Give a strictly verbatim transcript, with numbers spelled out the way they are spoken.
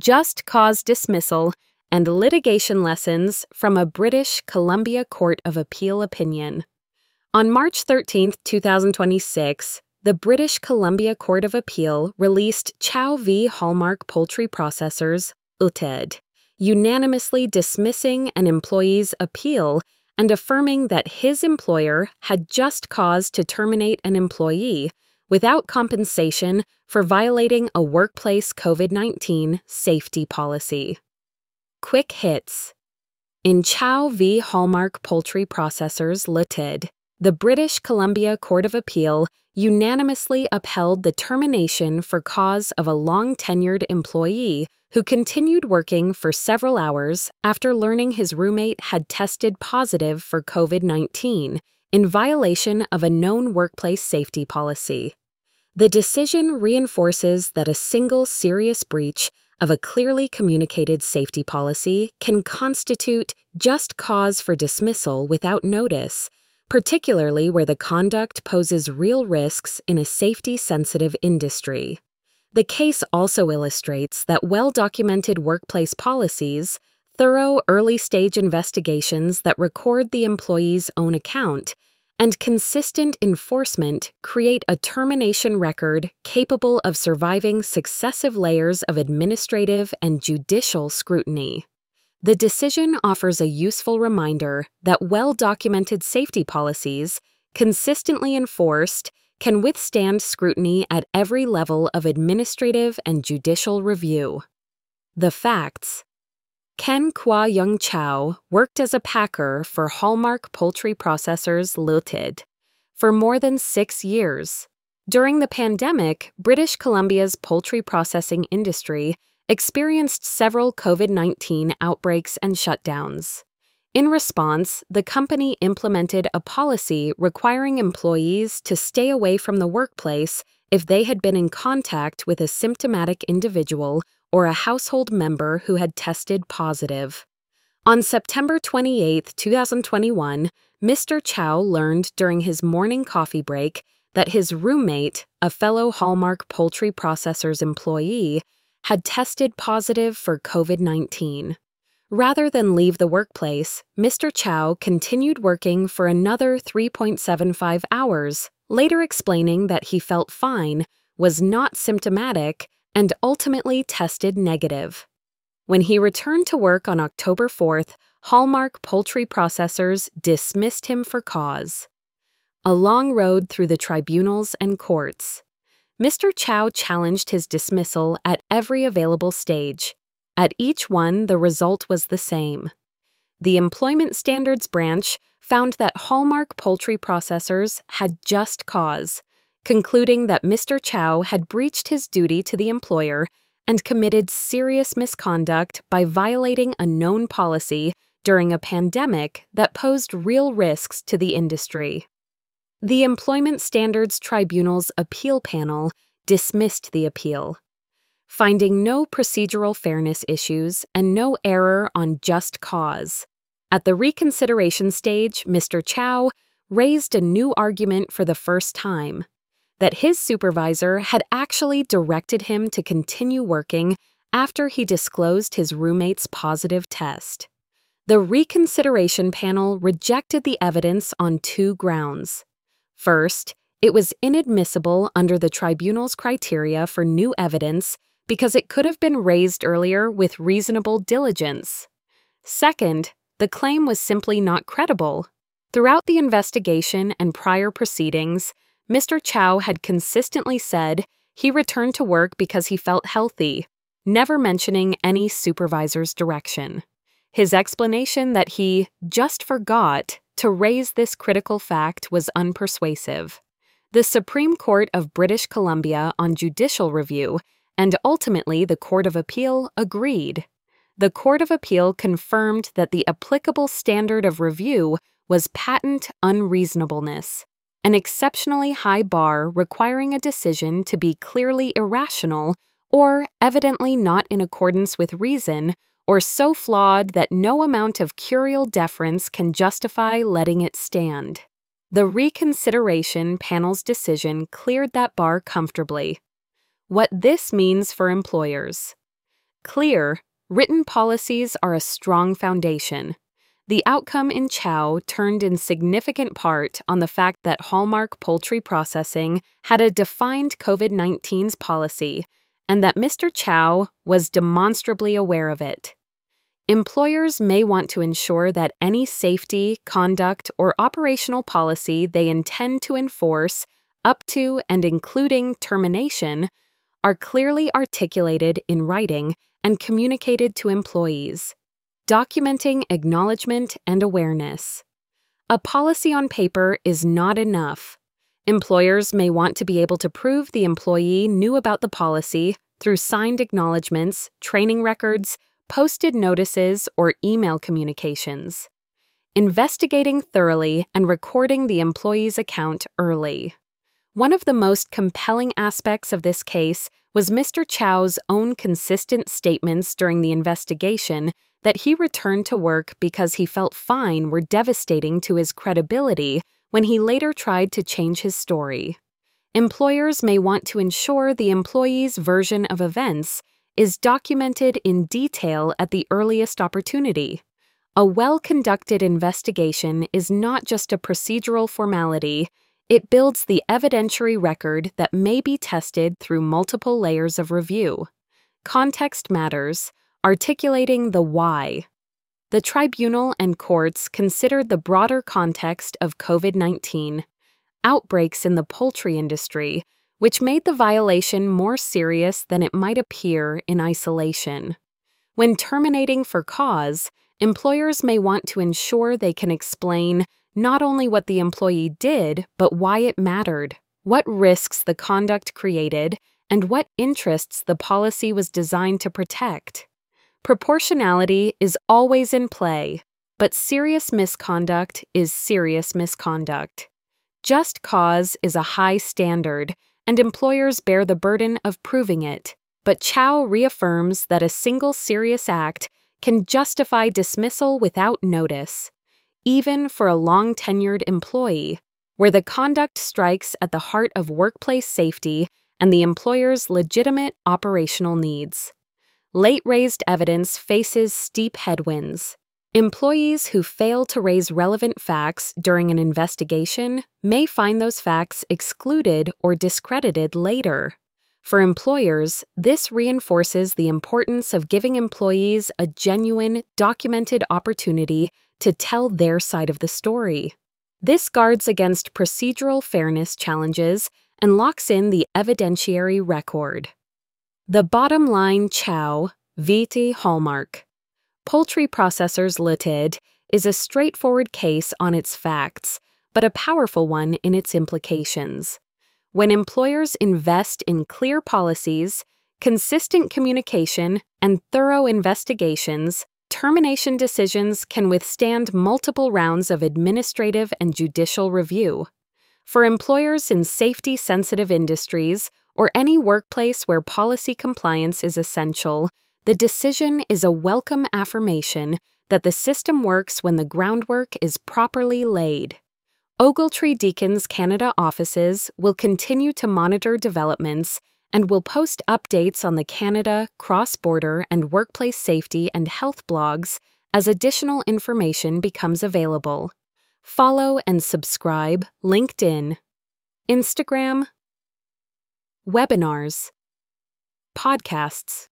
just cause dismissal, and litigation lessons from a British Columbia Court of Appeal opinion. On March thirteenth, two thousand twenty-six, the British Columbia Court of Appeal released Chow v. Hallmark Poultry Processors, Limited, unanimously dismissing an employee's appeal and affirming that his employer had just cause to terminate an employee without compensation for violating a workplace COVID nineteen safety policy. Quick hits. In Chow v. Hallmark Poultry Processors Limited, the British Columbia Court of Appeal unanimously upheld the termination for cause of a long-tenured employee who continued working for several hours after learning his roommate had tested positive for COVID nineteen in violation of a known workplace safety policy. The decision reinforces that a single serious breach of a clearly communicated safety policy can constitute just cause for dismissal without notice, particularly where the conduct poses real risks in a safety-sensitive industry. The case also illustrates that well-documented workplace policies, thorough early-stage investigations that record the employee's own account, and consistent enforcement create a termination record capable of surviving successive layers of administrative and judicial scrutiny. The decision offers a useful reminder that well-documented safety policies, consistently enforced, can withstand scrutiny at every level of administrative and judicial review. The facts. Ken Kwa Young Chow worked as a packer for Hallmark Poultry Processors Limited for more than six years. During the pandemic, British Columbia's poultry processing industry experienced several COVID nineteen outbreaks and shutdowns. In response, the company implemented a policy requiring employees to stay away from the workplace if they had been in contact with a symptomatic individual or a household member who had tested positive. On September twenty-eighth, two thousand twenty-one, Mister Chow learned during his morning coffee break that his roommate, a fellow Hallmark Poultry Processors employee, had tested positive for COVID nineteen. Rather than leave the workplace, Mister Chow continued working for another three point seven five hours, later explaining that he felt fine, was not symptomatic, and ultimately tested negative. When he returned to work on October fourth, Hallmark Poultry Processors dismissed him for cause. A long road through the tribunals and courts. Mister Chow challenged his dismissal at every available stage. At each one, the result was the same. The Employment Standards Branch found that Hallmark Poultry Processors had just cause, concluding that Mister Chow had breached his duty to the employer and committed serious misconduct by violating a known policy during a pandemic that posed real risks to the industry. The Employment Standards Tribunal's appeal panel dismissed the appeal, finding no procedural fairness issues and no error on just cause. At the reconsideration stage, Mister Chow raised a new argument for the first time, that his supervisor had actually directed him to continue working after he disclosed his roommate's positive test. The reconsideration panel rejected the evidence on two grounds. First, it was inadmissible under the tribunal's criteria for new evidence because it could have been raised earlier with reasonable diligence. Second, the claim was simply not credible. Throughout the investigation and prior proceedings, Mister Chow had consistently said he returned to work because he felt healthy, never mentioning any supervisor's direction. His explanation that he just forgot to raise this critical fact was unpersuasive. The Supreme Court of British Columbia on judicial review and ultimately the Court of Appeal agreed. The Court of Appeal confirmed that the applicable standard of review was patent unreasonableness, an exceptionally high bar requiring a decision to be clearly irrational or evidently not in accordance with reason, or so flawed that no amount of curial deference can justify letting it stand. The reconsideration panel's decision cleared that bar comfortably. What this means for employers. Clear, written policies are a strong foundation. The outcome in Chow turned in significant part on the fact that Hallmark Poultry Processing had a defined COVID nineteen policy and that Mister Chow was demonstrably aware of it. Employers may want to ensure that any safety, conduct, or operational policy they intend to enforce, up to and including termination, are clearly articulated in writing and communicated to employees, documenting acknowledgement and awareness. A policy on paper is not enough. Employers may want to be able to prove the employee knew about the policy through signed acknowledgments, training records, posted notices, or email communications. Investigating thoroughly and recording the employee's account early. One of the most compelling aspects of this case was Mister Chow's own consistent statements during the investigation that he returned to work because he felt fine were devastating to his credibility when he later tried to change his story. Employers may want to ensure the employee's version of events is documented in detail at the earliest opportunity. A well-conducted investigation is not just a procedural formality, it builds the evidentiary record that may be tested through multiple layers of review. Context matters, articulating the why. The tribunal and courts considered the broader context of COVID nineteen, outbreaks in the poultry industry, which made the violation more serious than it might appear in isolation. When terminating for cause, employers may want to ensure they can explain not only what the employee did, but why it mattered, what risks the conduct created, and what interests the policy was designed to protect. Proportionality is always in play, but serious misconduct is serious misconduct. Just cause is a high standard, and employers bear the burden of proving it, but Chow reaffirms that a single serious act can justify dismissal without notice, even for a long-tenured employee, where the conduct strikes at the heart of workplace safety and the employer's legitimate operational needs. Late-raised evidence faces steep headwinds. Employees who fail to raise relevant facts during an investigation may find those facts excluded or discredited later. For employers, this reinforces the importance of giving employees a genuine, documented opportunity to tell their side of the story. This guards against procedural fairness challenges and locks in the evidentiary record. The bottom line Chow v. Hallmark Poultry Processors Limited is a straightforward case on its facts, but a powerful one in its implications. When employers invest in clear policies, consistent communication, and thorough investigations, termination decisions can withstand multiple rounds of administrative and judicial review. For employers in safety-sensitive industries or any workplace where policy compliance is essential, the decision is a welcome affirmation that the system works when the groundwork is properly laid. Ogletree Deakins Canada offices will continue to monitor developments and will post updates on the Canada, cross-border, and workplace safety and health blogs as additional information becomes available. Follow and subscribe LinkedIn, Instagram, webinars, podcasts.